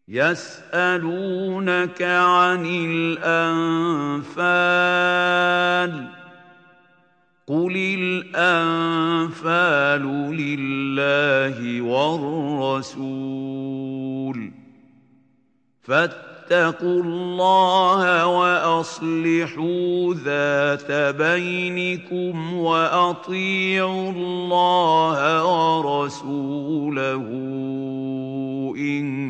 يسألونك عن الأنفال قل الأنفال لله والرسول فاتقوا الله وأصلحوا ذات بينكم وأطيعوا الله ورسوله إن